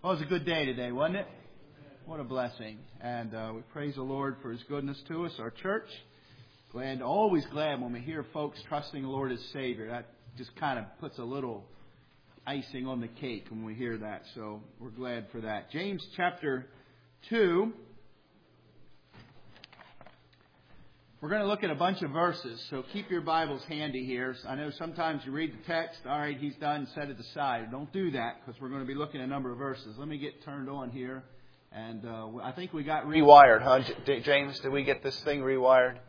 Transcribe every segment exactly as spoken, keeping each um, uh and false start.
Well, it was a good day today, wasn't it? What a blessing. And uh, we praise the Lord for His goodness to us, our church. Glad, always glad when we hear folks trusting the Lord as Savior. That just kind of puts a little icing on the cake when we hear that. So we're glad for that. James chapter two. We're going to look at a bunch of verses, so keep your Bibles handy here. I know sometimes you read the text, all right, he's done, set it aside. Don't do that, because we're going to be looking at a number of verses. Let me get turned on here, and uh, I think we got rewired, huh, James? Did we get this thing rewired?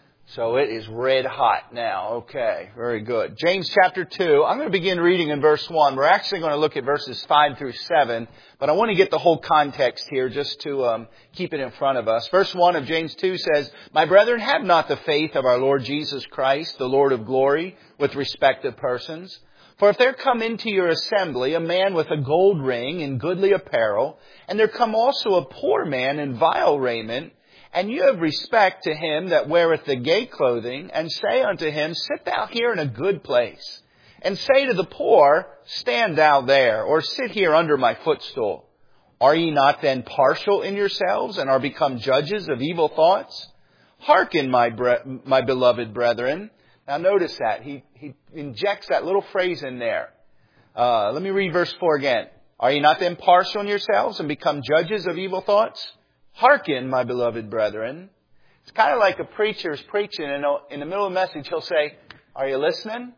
So it is red hot now. Okay, very good. James chapter two. I'm going to begin reading in verse one. We're actually going to look at verses five through seven, but I want to get the whole context here just to um, keep it in front of us. Verse one of James two says, "My brethren, have not the faith of our Lord Jesus Christ, the Lord of glory, with respect of persons. For if there come into your assembly a man with a gold ring and goodly apparel, and there come also a poor man in vile raiment, and you have respect to him that weareth the gay clothing, and say unto him, Sit thou here in a good place. And say to the poor, Stand thou there, or sit here under my footstool. Are ye not then partial in yourselves, and are become judges of evil thoughts? Hearken, my bre- my beloved brethren." Now notice that. He, he injects that little phrase in there. Uh, let me read verse four again. "Are ye not then partial in yourselves, and become judges of evil thoughts? Hearken, my beloved brethren." It's kind of like a preacher's preaching, and in the middle of the message, he'll say, "Are you listening?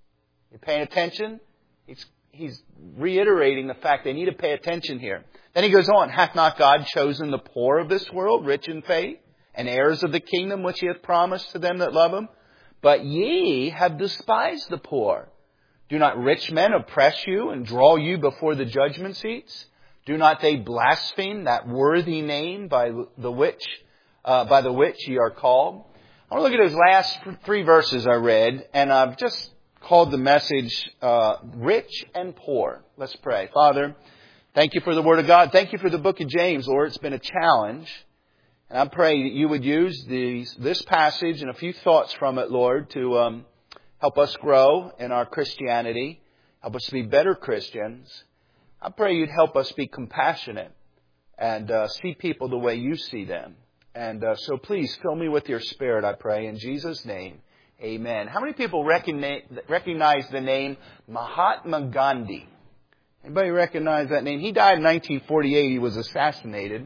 You paying attention?" He's, he's reiterating the fact they need to pay attention here. Then he goes on, "Hath not God chosen the poor of this world, rich in faith, and heirs of the kingdom which He hath promised to them that love Him? But ye have despised the poor. Do not rich men oppress you and draw you before the judgment seats? Do not they blaspheme that worthy name by the which, uh, by the which ye are called?" I want to look at those last three verses I read, and I've just called the message uh, Rich and Poor. Let's pray. Father, thank you for the Word of God. Thank you for the book of James, Lord. It's been a challenge. And I pray that you would use these, this passage and a few thoughts from it, Lord, to um, help us grow in our Christianity, help us to be better Christians. I pray you'd help us be compassionate and uh, see people the way you see them. And uh, so please fill me with your Spirit, I pray, in Jesus' name. Amen. How many people recognize, recognize the name Mahatma Gandhi? Anybody recognize that name? He died in nineteen forty-eight. He was assassinated.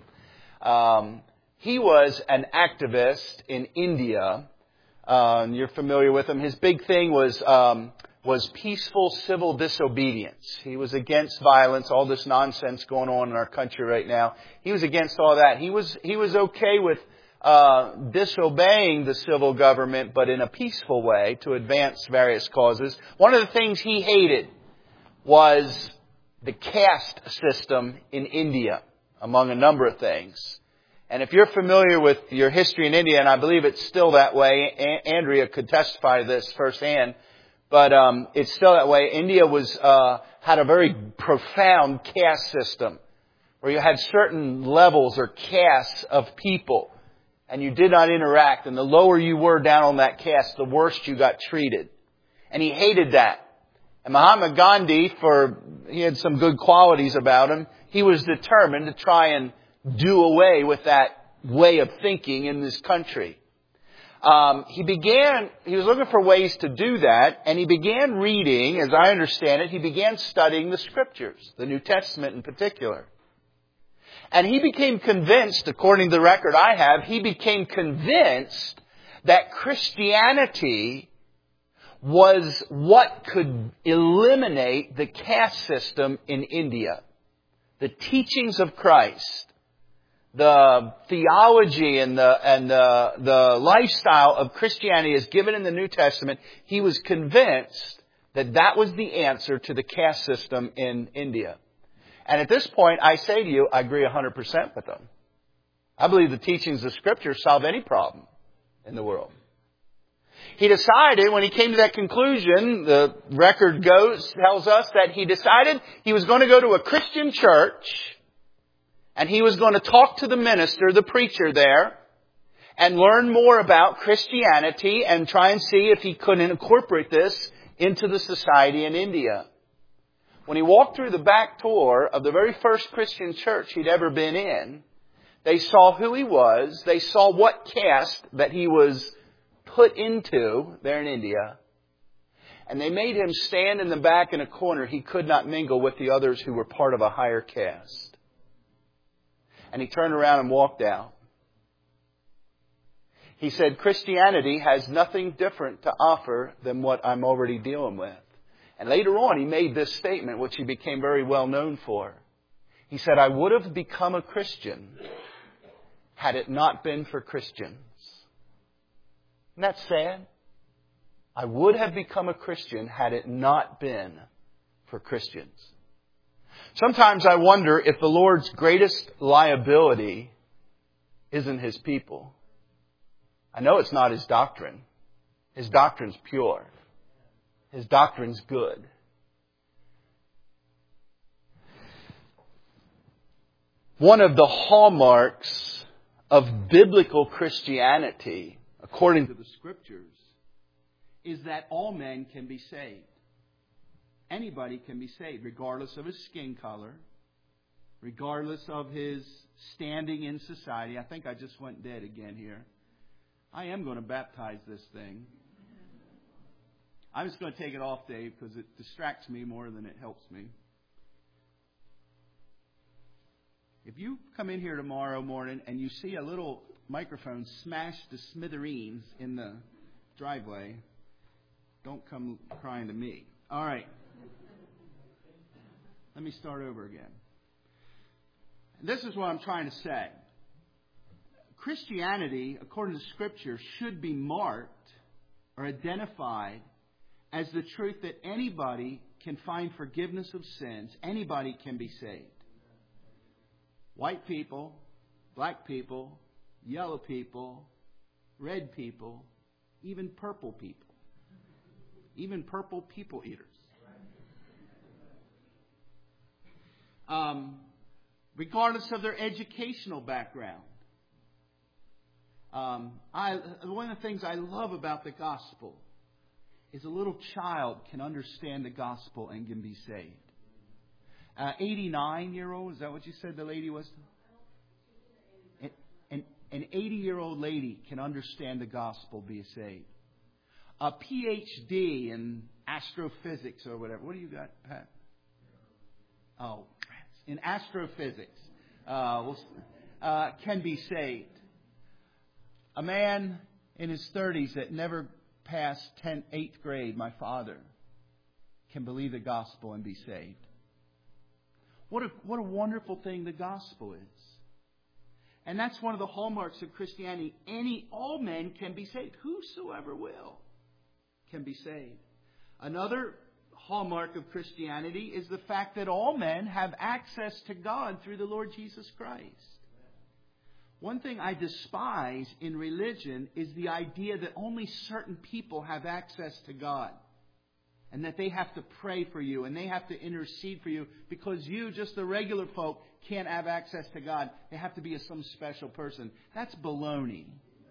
Um, he was an activist in India. Uh, you're familiar with him. His big thing was... Um, was peaceful civil disobedience. He was against violence, all this nonsense going on in our country right now. He was against all that. He was he was okay with uh, disobeying the civil government, but in a peaceful way to advance various causes. One of the things he hated was the caste system in India, among a number of things. And if you're familiar with your history in India, and I believe it's still that way, a- Andrea could testify to this firsthand, but um, it's still that way. India was uh, had a very profound caste system where you had certain levels or castes of people, and you did not interact. And the lower you were down on that caste, the worse you got treated. And he hated that. And Mahatma Gandhi, for he had some good qualities about him, he was determined to try and do away with that way of thinking in this country. Um, he began, he was looking for ways to do that, and he began reading, as I understand it, he began studying the Scriptures, the New Testament in particular. And he became convinced, according to the record I have, he became convinced that Christianity was what could eliminate the caste system in India. The teachings of Christ, the theology and the and the, the lifestyle of Christianity as given in the New Testament, he was convinced that that was the answer to the caste system in India. And at this point, I say to you, I agree one hundred percent with them. I believe the teachings of Scripture solve any problem in the world. He decided, when he came to that conclusion, the record goes, tells us that he decided he was going to go to a Christian church, and he was going to talk to the minister, the preacher there, and learn more about Christianity and try and see if he could incorporate this into the society in India. When he walked through the back door of the very first Christian church he'd ever been in, they saw who he was. They saw what caste that he was put into there in India. And they made him stand in the back in a corner. He could not mingle with the others who were part of a higher caste. And he turned around and walked out. He said, Christianity has nothing different to offer than what I'm already dealing with. And later on, he made this statement, which he became very well known for. He said, I would have become a Christian had it not been for Christians. Isn't that sad? I would have become a Christian had it not been for Christians. Sometimes I wonder if the Lord's greatest liability isn't His people. I know it's not His doctrine. His doctrine's pure. His doctrine's good. One of the hallmarks of biblical Christianity, according to the Scriptures, is that all men can be saved. Anybody can be saved, regardless of his skin color, regardless of his standing in society. I think I just went dead again here. I am going to baptize this thing. I'm just going to take it off, Dave, because it distracts me more than it helps me. If you come in here tomorrow morning and you see a little microphone smashed to smithereens in the driveway, don't come crying to me. All right. Let me start over again. This is what I'm trying to say. Christianity, according to Scripture, should be marked or identified as the truth that anybody can find forgiveness of sins. Anybody can be saved. White people, black people, yellow people, red people, even purple people. Even purple people eaters. Um, regardless of their educational background. Um, I, one of the things I love about the gospel is a little child can understand the gospel and can be saved. Uh, eighty-nine-year-old, is that what you said the lady was? An, an, an eighty-year-old lady can understand the gospel, be saved. A P H D in astrophysics or whatever. What do you got, Pat? Oh, in astrophysics uh, uh, can be saved. A man in his thirties that never passed tenth, eighth grade, my father, can believe the gospel and be saved. What a, what a wonderful thing the gospel is. And that's one of the hallmarks of Christianity. Any, all men can be saved. Whosoever will can be saved. Another hallmark of Christianity is the fact that all men have access to God through the Lord Jesus Christ. One thing I despise in religion is the idea that only certain people have access to God. And that they have to pray for you and they have to intercede for you because you, just the regular folk, can't have access to God. They have to be a, some special person. That's baloney.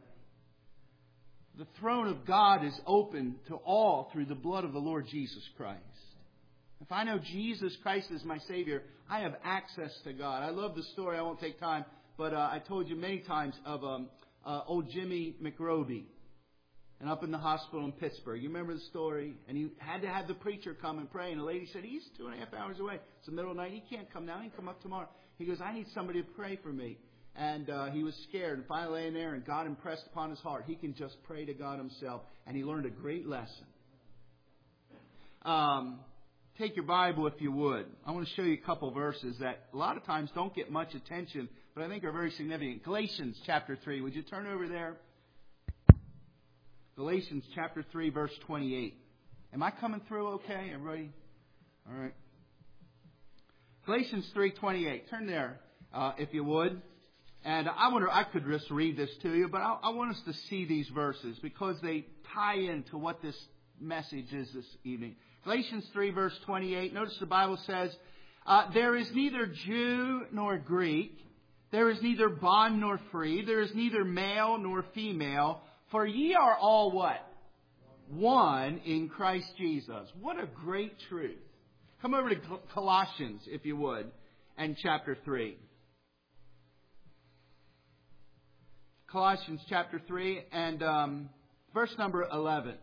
The throne of God is open to all through the blood of the Lord Jesus Christ. If I know Jesus Christ is my Savior, I have access to God. I love the story. I won't take time. But uh, I told you many times of um, uh, old Jimmy McRobey. And up in the hospital in Pittsburgh. You remember the story? And he had to have the preacher come and pray. And the lady said, he's two and a half hours away. It's the middle of the night. He can't come now. He can come up tomorrow. He goes, I need somebody to pray for me. And uh, he was scared. And finally laying there, and God impressed upon his heart. He can just pray to God himself. And he learned a great lesson. Um, take your Bible if you would. I want to show you a couple verses that a lot of times don't get much attention, but I think are very significant. Galatians chapter three. Would you turn over there? Galatians chapter three, verse twenty-eight. Am I coming through okay? Everybody? All right. Galatians three twenty-eight. Turn there, uh, if you would. And I wonder, I could just read this to you, but I, I want us to see these verses because they tie into what this message is this evening. Galatians three, verse twenty-eight. Notice the Bible says, uh, there is neither Jew nor Greek. There is neither bond nor free. There is neither male nor female. For ye are all what? One in Christ Jesus. What a great truth. Come over to Colossians, if you would, and chapter three. Colossians chapter three and um, verse number eleven.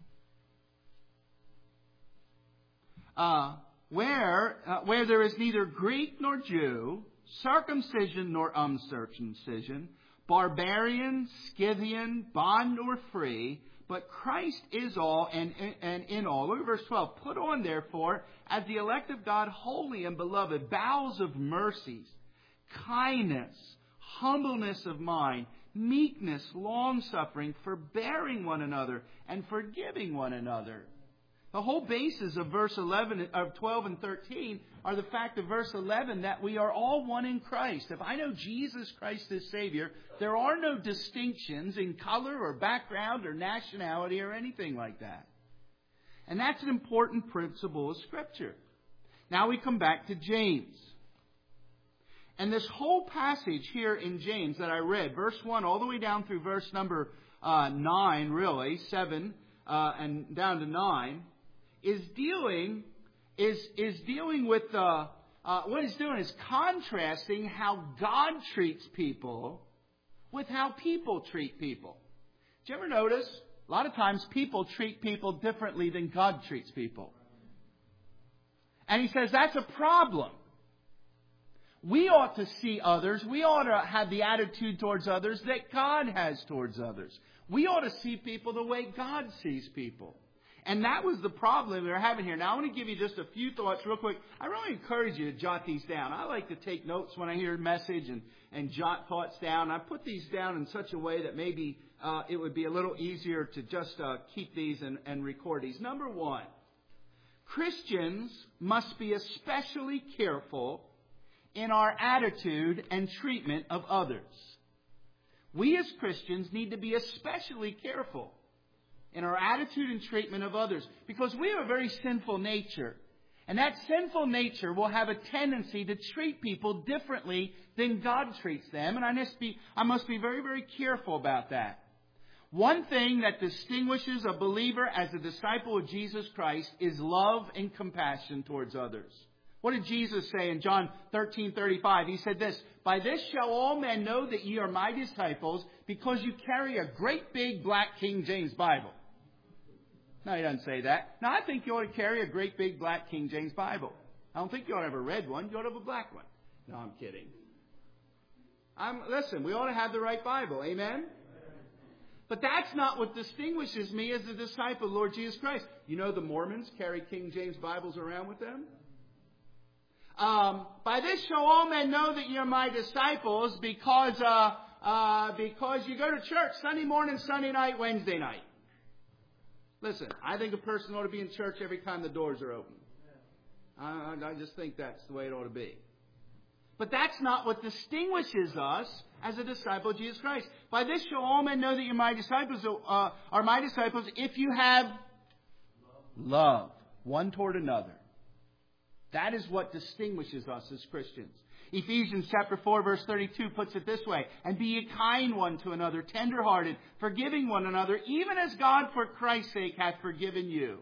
Uh, where, uh, where there is neither Greek nor Jew, circumcision nor uncircumcision, barbarian, Scythian, bond or free, but Christ is all and, and in all. Look at verse twelve. Put on, therefore, as the elect of God, holy and beloved, bowels of mercies, kindness, humbleness of mind, meekness, long-suffering, forbearing one another, and forgiving one another. The whole basis of verse eleven, of twelve and thirteen are the fact of verse eleven that we are all one in Christ. If I know Jesus Christ as Savior, there are no distinctions in color or background or nationality or anything like that. And that's an important principle of Scripture. Now we come back to James. And this whole passage here in James that I read, verse one all the way down through verse number uh, nine, really, seven uh, and down to nine, is dealing is is dealing with uh, uh, what it's doing is contrasting how God treats people with how people treat people. Did you ever notice? A lot of times people treat people differently than God treats people. And he says that's a problem. We ought to see others. We ought to have the attitude towards others that God has towards others. We ought to see people the way God sees people. And that was the problem we were having here. Now, I want to give you just a few thoughts real quick. I really encourage you to jot these down. I like to take notes when I hear a message and, and jot thoughts down. I put these down in such a way that maybe uh, it would be a little easier to just uh, keep these and, and record these. Number one, Christians must be especially careful in our attitude and treatment of others. We as Christians need to be especially careful in our attitude and treatment of others, because we have a very sinful nature. And that sinful nature will have a tendency to treat people differently than God treats them. And I must be, I must be very, very careful about that. One thing that distinguishes a believer as a disciple of Jesus Christ is love and compassion towards others. What did Jesus say in John thirteen thirty-five? He said this, "By this shall all men know that ye are my disciples, because you carry a great big black King James Bible." No, he doesn't say that. Now, I think you ought to carry a great big black King James Bible. I don't think you ought to have a red one. You ought to have a black one. No, I'm kidding. I'm, listen, we ought to have the right Bible. Amen? But that's not what distinguishes me as a disciple of Lord Jesus Christ. You know the Mormons carry King James Bibles around with them? Um, By this shall all men know that you're my disciples, because uh, uh, because you go to church Sunday morning, Sunday night, Wednesday night. Listen, I think a person ought to be in church every time the doors are open. I, I just think that's the way it ought to be. But that's not what distinguishes us as a disciple of Jesus Christ. By this shall all men know that you're my disciples, uh, are my disciples, if you have love one toward another. That is what distinguishes us as Christians. Ephesians chapter four verse thirty-two puts it this way, "And be ye kind one to another, tenderhearted, forgiving one another, even as God for Christ's sake hath forgiven you."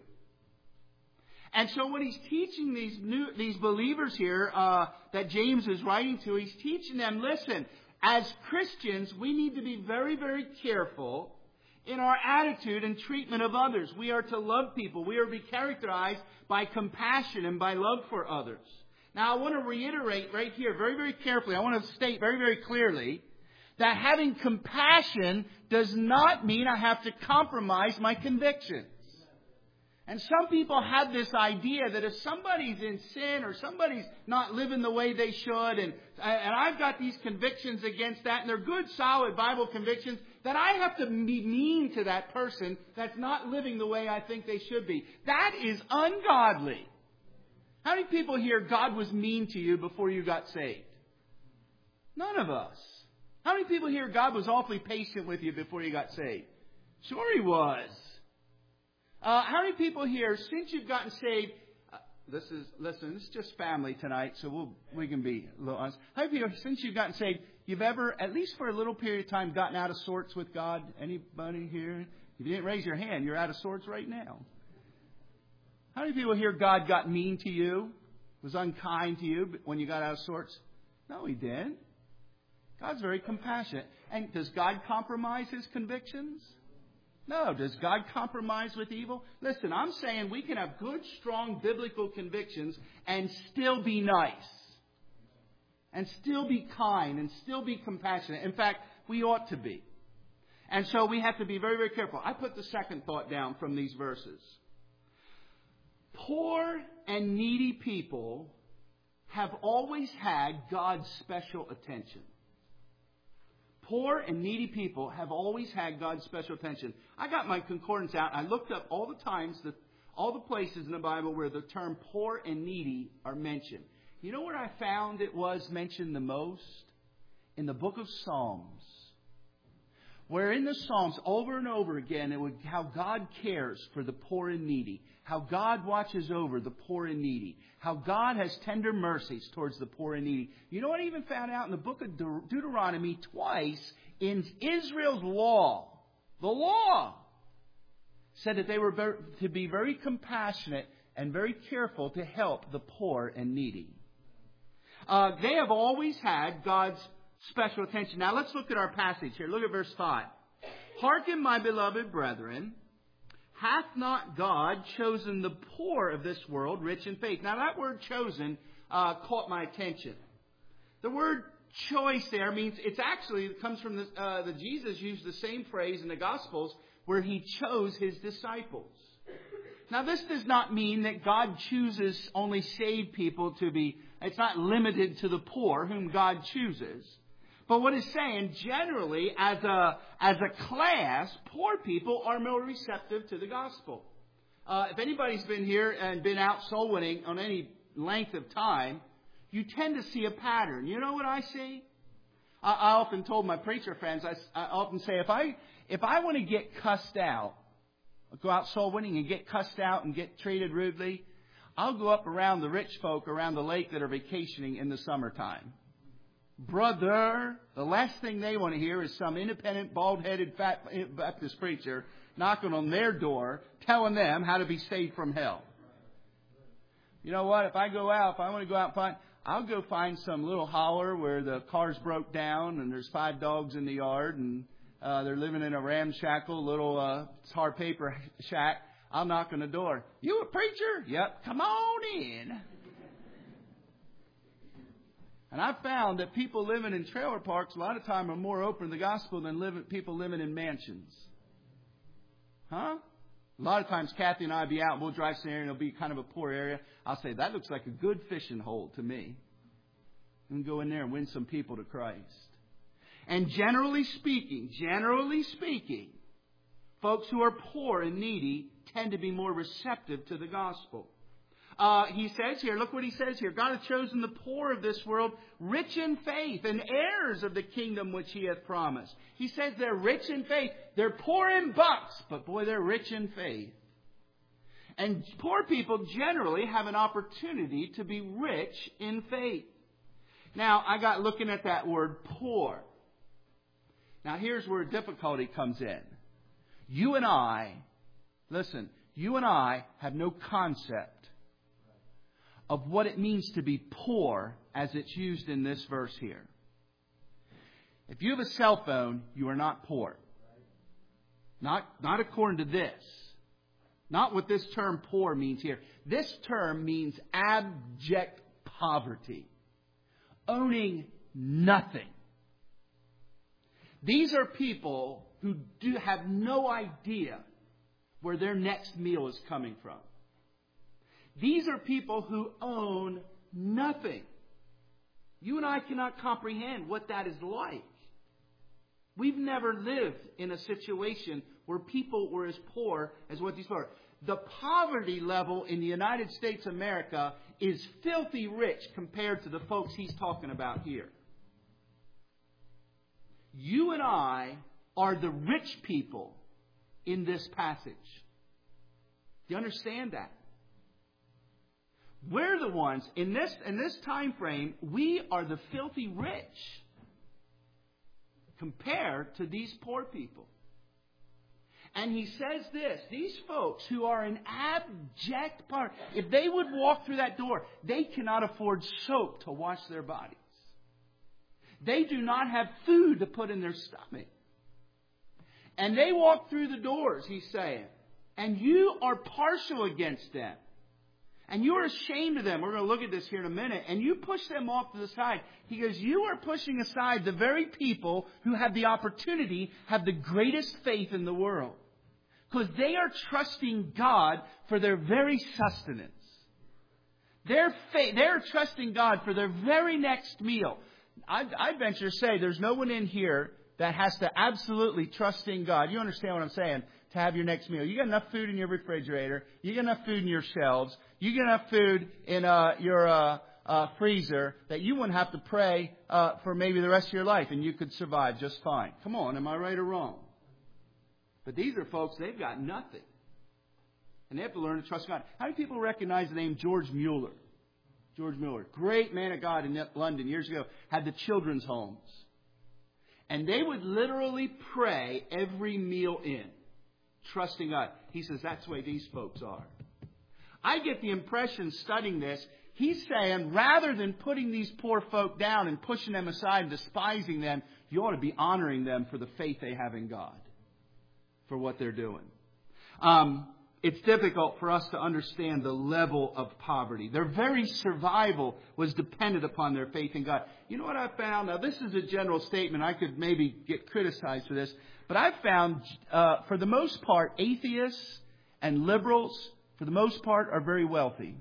And so when he's teaching these new these believers here uh, that James is writing to, he's teaching them, listen, as Christians, we need to be very, very careful in our attitude and treatment of others. We are to love people. We are to be characterized by compassion and by love for others. Now, I want to reiterate right here very, very carefully. I want to state very, very clearly that having compassion does not mean I have to compromise my convictions. And some people have this idea that if somebody's in sin or somebody's not living the way they should, and, and I've got these convictions against that, and they're good, solid Bible convictions, that I have to be mean to that person that's not living the way I think they should be. That is ungodly. How many people here, God was mean to you before you got saved? None of us. How many people here, God was awfully patient with you before you got saved? Sure He was. Uh, how many people here, since you've gotten saved, uh, this is, listen, this is just family tonight, so we'll, we can be a little honest. How many people, since you've gotten saved, you've ever, at least for a little period of time, gotten out of sorts with God? Anybody here? If you didn't raise your hand, you're out of sorts right now. How many people here God got mean to you, was unkind to you when you got out of sorts? No, He didn't. God's very compassionate. And does God compromise His convictions? No. Does God compromise with evil? Listen, I'm saying we can have good, strong biblical convictions and still be nice. And still be kind and still be compassionate. In fact, we ought to be. And so we have to be very, very careful. I put the second thought down from these verses. Poor and needy people have always had God's special attention. Poor and needy people have always had God's special attention. I got my concordance out. I looked up all the times, that, all the places in the Bible where the term poor and needy are mentioned. You know where I found it was mentioned the most? In the book of Psalms. Where in the Psalms, over and over again, it would how God cares for the poor and needy. How God watches over the poor and needy. How God has tender mercies towards the poor and needy. You know what I even found out in the book of De- Deuteronomy twice in Israel's law. The law said that they were very, to be very compassionate and very careful to help the poor and needy. Uh, they have always had God's special attention. Now let's look at our passage here. Look at verse five. Hearken, my beloved brethren, hath not God chosen the poor of this world rich in faith? Now that word chosen uh, caught my attention. The word choice there means it's actually, it comes from the, uh, the Jesus used the same phrase in the Gospels where He chose His disciples. Now this does not mean that God chooses only saved people to be, it's not limited to the poor whom God chooses. But what it's saying, generally, as a as a class, poor people are more receptive to the gospel. Uh, if anybody's been here and been out soul winning on any length of time, you tend to see a pattern. You know what I see? I, I often told my preacher friends, I, I often say, if I if I want to get cussed out, go out soul winning and get cussed out and get treated rudely, I'll go up around the rich folk around the lake that are vacationing in the summertime. Brother, the last thing they want to hear is some independent, bald-headed fat Baptist preacher knocking on their door, telling them how to be saved from hell. You know what? If I go out, if I want to go out and find, I'll go find some little holler where the car's broke down and there's five dogs in the yard and uh, they're living in a ramshackle little uh, tar paper shack. I'll knock on the door. You a preacher? Yep. Come on in. And I've found that people living in trailer parks a lot of time are more open to the gospel than living, people living in mansions. Huh? A lot of times Kathy and I will be out and we'll drive somewhere and it'll be kind of a poor area. I'll say, that looks like a good fishing hole to me. And go in there and win some people to Christ. And generally speaking, generally speaking, folks who are poor and needy tend to be more receptive to the gospel. Uh, he says here, look what he says here. God hath chosen the poor of this world, rich in faith, and heirs of the kingdom which He hath promised. He says they're rich in faith. They're poor in bucks, but boy, they're rich in faith. And poor people generally have an opportunity to be rich in faith. Now, I got looking at that word poor. Now, here's where difficulty comes in. You and I, listen, you and I have no concept of what it means to be poor as it's used in this verse here. If you have a cell phone, you are not poor. Not, not according to this. Not what this term poor means here. This term means abject poverty. Owning nothing. These are people who do have no idea where their next meal is coming from. These are people who own nothing. You and I cannot comprehend what that is like. We've never lived in a situation where people were as poor as what these were. The poverty level in the United States of America is filthy rich compared to the folks he's talking about here. You and I are the rich people in this passage. Do you understand that? We're the ones, in this, in this time frame, we are the filthy rich compared to these poor people. And he says this, these folks who are in abject poverty, if they would walk through that door, they cannot afford soap to wash their bodies. They do not have food to put in their stomach. And they walk through the doors, he's saying, and you are partial against them. And you are ashamed of them. We're going to look at this here in a minute. And you push them off to the side. He goes, you are pushing aside the very people who have the opportunity, have the greatest faith in the world. Because they are trusting God for their very sustenance. Their faith, they're trusting God for their very next meal. I, I venture to say there's no one in here that has to absolutely trust in God. You understand what I'm saying? To have your next meal. You got enough food in your refrigerator. You got enough food in your shelves. You got enough food in uh, your uh, uh, freezer that you wouldn't have to pray uh, for maybe the rest of your life, and you could survive just fine. Come on, am I right or wrong? But these are folks, they've got nothing. And they have to learn to trust God. How many people recognize the name George Mueller? George Mueller, great man of God in London years ago, had the children's homes. And they would literally pray every meal in, trusting God. He says that's the way these folks are. I get the impression studying this, he's saying rather than putting these poor folk down and pushing them aside and despising them, you ought to be honoring them for the faith they have in God, for what they're doing. Um, it's difficult for us to understand the level of poverty. Their very survival was dependent upon their faith in God. You know what I found? Now, this is a general statement. I could maybe get criticized for this. But I've found, uh, for the most part, atheists and liberals, for the most part, are very wealthy.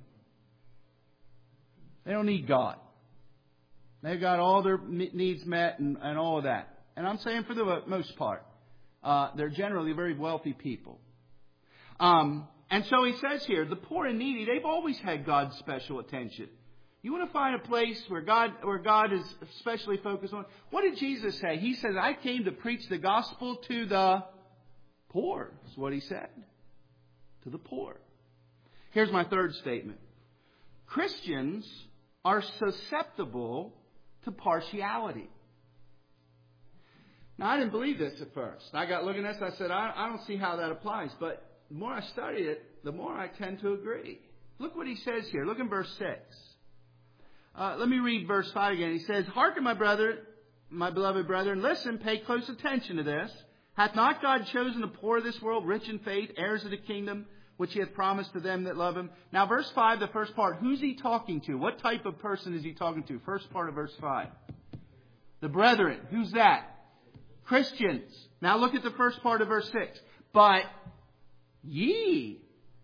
They don't need God. They've got all their needs met and, and all of that. And I'm saying for the most part, uh, they're generally very wealthy people. Um, and so he says here, the poor and needy, they've always had God's special attention. You want to find a place where God where God is especially focused on? What did Jesus say? He says, I came to preach the gospel to the poor. That's what he said. To the poor. Here's my third statement. Christians are susceptible to partiality. Now, I didn't believe this at first. I got looking at this, I said, I, I don't see how that applies. But the more I study it, the more I tend to agree. Look what he says here. Look in verse six. Uh, let me read verse five again. He says, hearken, my brother, my beloved brethren, listen, pay close attention to this. Hath not God chosen the poor of this world, rich in faith, heirs of the kingdom, which he hath promised to them that love him? Now, verse five, the first part, who's he talking to? What type of person is he talking to? First part of verse five. The brethren. Who's that? Christians. Now look at the first part of verse six. But ye.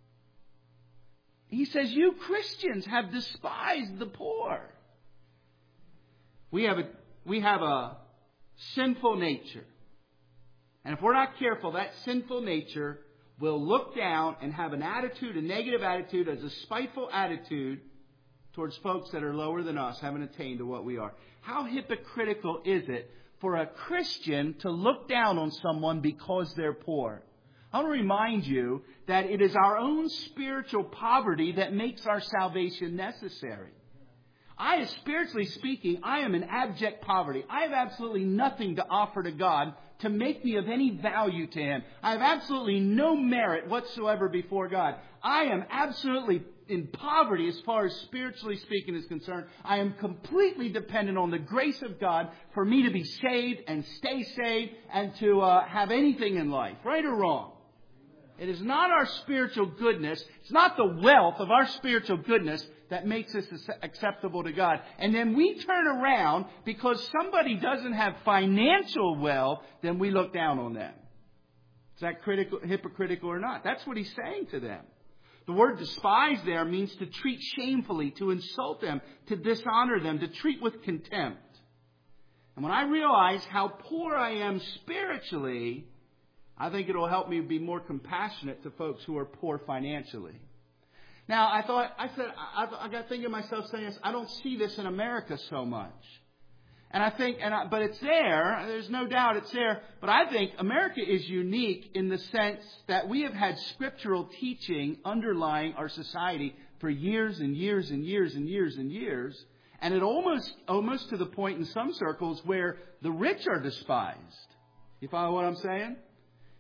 He says, you Christians have despised the poor. We have a, we have a sinful nature. And if we're not careful, that sinful nature will look down and have an attitude, a negative attitude, as a spiteful attitude towards folks that are lower than us, haven't attained to what we are. How hypocritical is it for a Christian to look down on someone because they're poor? I want to remind you that it is our own spiritual poverty that makes our salvation necessary. I, spiritually speaking, I am in abject poverty. I have absolutely nothing to offer to God to make me of any value to Him. I have absolutely no merit whatsoever before God. I am absolutely in poverty as far as spiritually speaking is concerned. I am completely dependent on the grace of God for me to be saved and stay saved and to uh, have anything in life, right or wrong. It is not our spiritual goodness, it's not the wealth of our spiritual goodness that makes us acceptable to God. And then we turn around because somebody doesn't have financial wealth, then we look down on them. Is that critical, hypocritical or not? That's what he's saying to them. The word despise there means to treat shamefully, to insult them, to dishonor them, to treat with contempt. And when I realize how poor I am spiritually, I think it will help me be more compassionate to folks who are poor financially. Now, I thought, I said, I, I got thinking to myself saying this, I don't see this in America so much. And I think, and I, but it's there, there's no doubt it's there, but I think America is unique in the sense that we have had scriptural teaching underlying our society for years and years and years and years and years. And it almost, almost to the point in some circles where the rich are despised. You follow what I'm saying?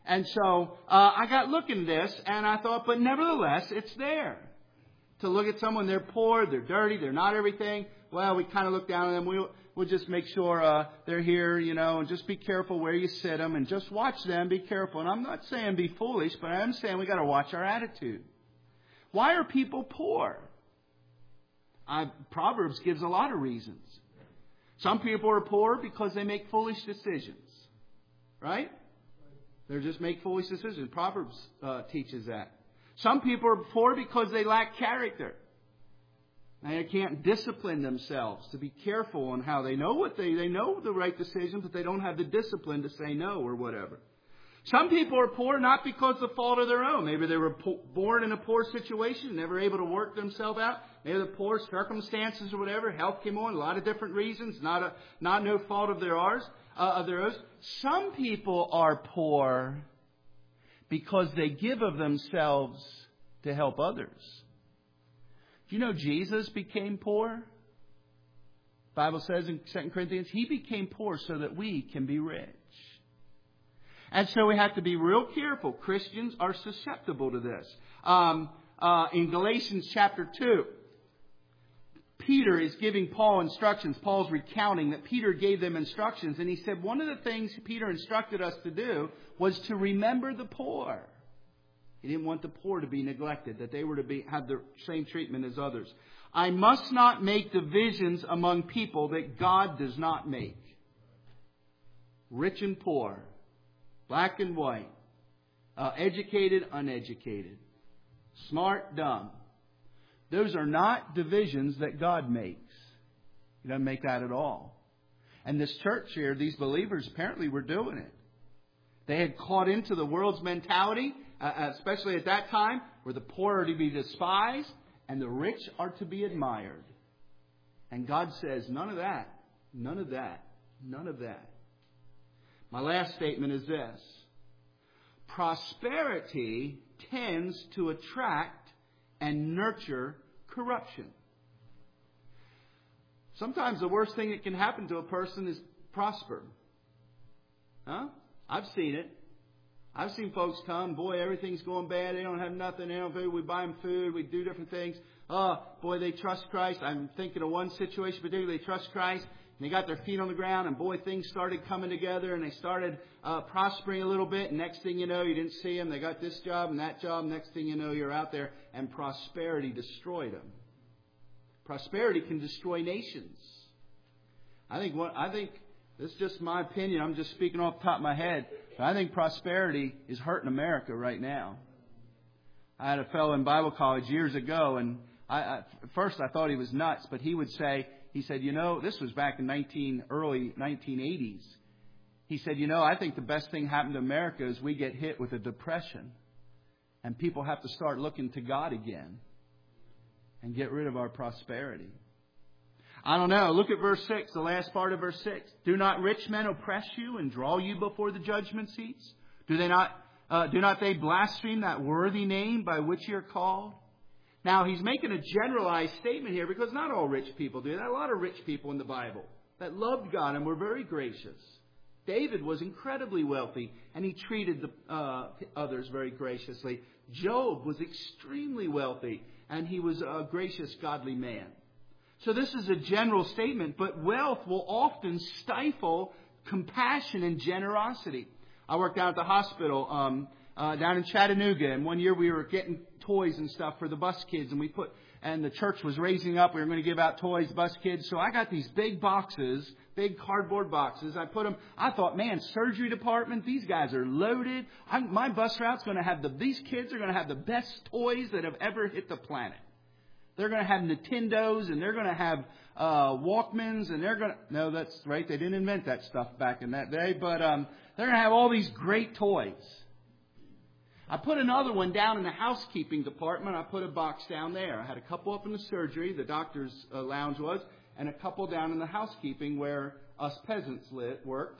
And so uh, I got looking at this, and I thought, but nevertheless, it's there. To look at someone, they're poor, they're dirty, they're not everything. Well, we kind of look down on them. We'll, we'll just make sure uh, they're here, you know, and just be careful where you sit them, and just watch them, be careful. And I'm not saying be foolish, but I am saying we got to watch our attitude. Why are people poor? Uh, Proverbs gives a lot of reasons. Some people are poor because they make foolish decisions. Right? They just make foolish decisions. Proverbs uh, teaches that. Some people are poor because they lack character. They can't discipline themselves to be careful on how they know what they, they know the right decision, but they don't have the discipline to say no or whatever. Some people are poor not because of the fault of their own. Maybe they were po- born in a poor situation, never able to work themselves out. Maybe the poor circumstances or whatever, health came on, a lot of different reasons, not a, not no fault of their ours, uh, of their own. Some people are poor because they give of themselves to help others. Do you know Jesus became poor? The Bible says in Second Corinthians, He became poor so that we can be rich. And so we have to be real careful. Christians are susceptible to this. Um, uh, in Galatians chapter two, Peter is giving Paul instructions. Paul's recounting that Peter gave them instructions. And he said one of the things Peter instructed us to do was to remember the poor. He didn't want the poor to be neglected, that they were to be have the same treatment as others. I must not make divisions among people that God does not make. Rich and poor, black and white, uh, educated, uneducated, smart, dumb. Those are not divisions that God makes. He doesn't make that at all. And this church here, these believers apparently were doing it. They had caught into the world's mentality, uh, especially at that time, where the poor are to be despised and the rich are to be admired. And God says, none of that, none of that, none of that. My last statement is this. Prosperity tends to attract and nurture corruption. Sometimes the worst thing that can happen to a person is prosper. Huh? I've seen it. I've seen folks come, boy, everything's going bad. They don't have nothing. They don't have food. We buy them food. We do different things. Oh, boy, they trust Christ. I'm thinking of one situation particularly. They trust Christ. And they got their feet on the ground. And, boy, things started coming together. And they started uh, prospering a little bit. And next thing you know, you didn't see them. They got this job and that job. Next thing you know, you're out there. And prosperity destroyed them. Prosperity can destroy nations. I think what I think... This is just my opinion. I'm just speaking off the top of my head. But I think prosperity is hurting America right now. I had a fellow in Bible college years ago, and I, I, at first I thought he was nuts, but he would say, he said, you know, this was back in nineteen early nineteen eighties. He said, you know, I think the best thing happened to America is we get hit with a depression, and people have to start looking to God again and get rid of our prosperity. I don't know. Look at verse six, the last part of verse six. Do not rich men oppress you and draw you before the judgment seats? Do they not, uh, do not they blaspheme that worthy name by which you're called? Now, he's making a generalized statement here because not all rich people do that. A lot of rich people in the Bible that loved God and were very gracious. David was incredibly wealthy and he treated the, uh, others very graciously. Job was extremely wealthy and he was a gracious, godly man. So this is a general statement, but wealth will often stifle compassion and generosity. I worked down at the hospital um, uh, down in Chattanooga, and one year we were getting toys and stuff for the bus kids, and we put and the church was raising up. We were going to give out toys to bus kids, so I got these big boxes, big cardboard boxes. I put them. I thought, man, surgery department, these guys are loaded. I'm, my bus route's going to have the. These kids are going to have the best toys that have ever hit the planet. They're going to have Nintendos, and they're going to have uh, Walkmans, and they're going to... No, that's right. They didn't invent that stuff back in that day. But um, they're going to have all these great toys. I put another one down in the housekeeping department. I put a box down there. I had a couple up in the surgery, the doctor's uh, lounge was, and a couple down in the housekeeping where us peasants lit, worked.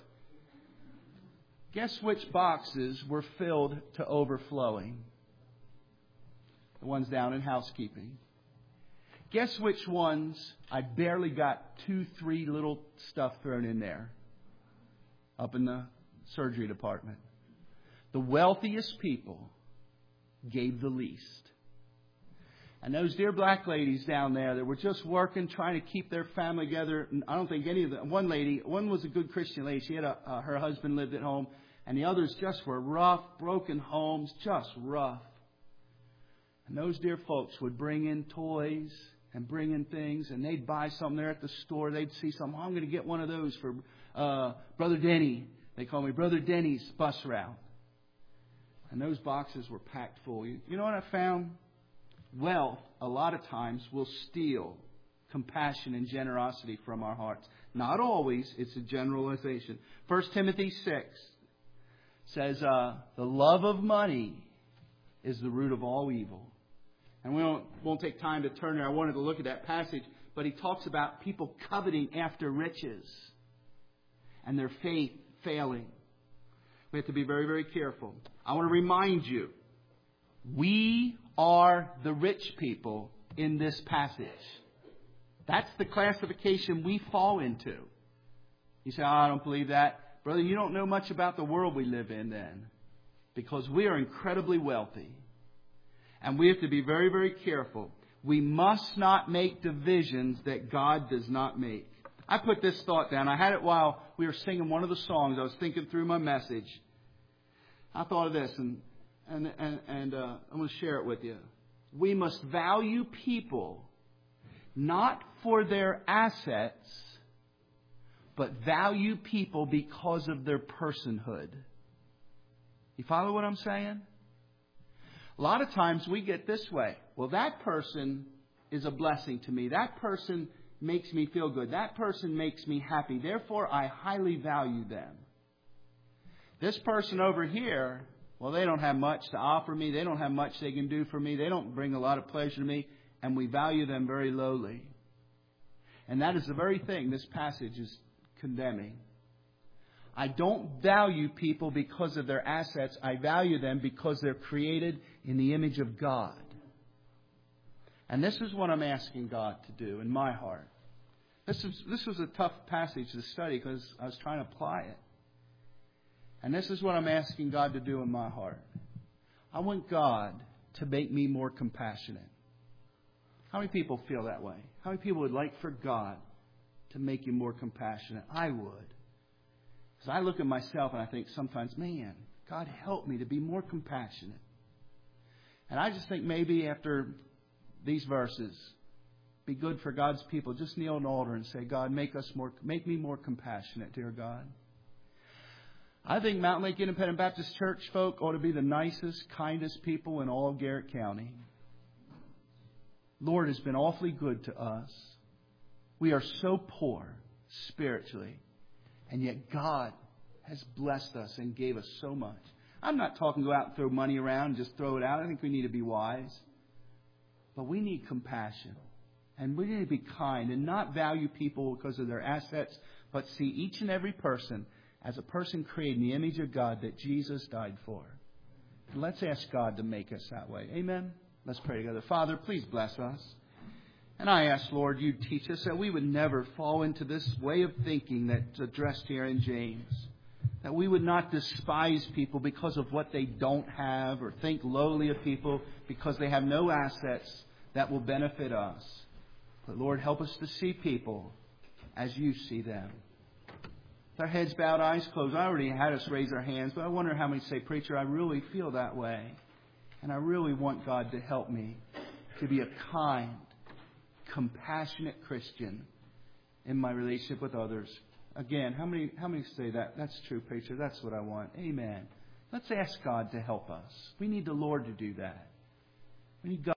Guess which boxes were filled to overflowing? The ones down in housekeeping. Guess which ones I barely got two, three little stuff thrown in there up in the surgery department? the wealthiest people gave the least. And those dear black ladies down there that were just working, trying to keep their family together. And I don't think any of them, one lady, one was a good Christian lady. She had a, uh, her husband lived at home. And the others just were rough, broken homes, just rough. And those dear folks would bring in toys and bring in things. And they'd buy something there at the store. They'd see something. Oh, I'm going to get one of those for uh, Brother Denny. They call me Brother Denny's bus route. And those boxes were packed full. You, you know what I found? Wealth, a lot of times, will steal compassion and generosity from our hearts. Not always. It's a generalization. First Timothy six says, uh, the love of money is the root of all evil. And we won't, won't take time to turn there. I wanted to look at that passage. But he talks about people coveting after riches and their faith failing. We have to be very, very careful. I want to remind you, we are the rich people in this passage. That's the classification we fall into. You say, oh, I don't believe that. Brother, you don't know much about the world we live in then. Because we are incredibly wealthy. And we have to be very, very careful. We must not make divisions that God does not make. I put this thought down. I had it while we were singing one of the songs. I was thinking through my message. I thought of this, and and and, and uh, I'm going to share it with you. We must value people not for their assets, but value people because of their personhood. You follow what I'm saying? A lot of times we get this way. Well, that person is a blessing to me. That person makes me feel good. That person makes me happy. Therefore, I highly value them. This person over here, well, they don't have much to offer me. They don't have much they can do for me. They don't bring a lot of pleasure to me. And we value them very lowly. And that is the very thing this passage is condemning. I don't value people because of their assets. I value them because they're created in the image of God. And this is what I'm asking God to do in my heart. This is this was a tough passage to study because I was trying to apply it. And this is what I'm asking God to do in my heart. I want God to make me more compassionate. How many people feel that way? How many people would like for God to make you more compassionate? I would. Because I look at myself and I think sometimes, man, God help me to be more compassionate. And I just think maybe after these verses, be good for God's people. Just kneel an altar and say, God, make us more, make me more compassionate, dear God. I think Mountain Lake Independent Baptist Church folk ought to be the nicest, kindest people in all of Garrett County. Lord has been awfully good to us. We are so poor spiritually. And yet God has blessed us and gave us so much. I'm not talking go out and throw money around and just throw it out. I think we need to be wise. But we need compassion. And we need to be kind and not value people because of their assets, but see each and every person as a person created in the image of God that Jesus died for. And let's ask God to make us that way. Amen? Let's pray together. Father, please bless us. And I ask, Lord, you teach us that we would never fall into this way of thinking that's addressed here in James. That we would not despise people because of what they don't have or think lowly of people because they have no assets that will benefit us. But Lord, help us to see people as you see them. With our heads bowed, eyes closed. I already had us raise our hands, but I wonder how many say, Preacher, I really feel that way. And I really want God to help me to be a kind, compassionate Christian in my relationship with others. Again, how many how many say that? That's true, Preacher. That's what I want. Amen. Let's ask God to help us. We need the Lord to do that. We need God.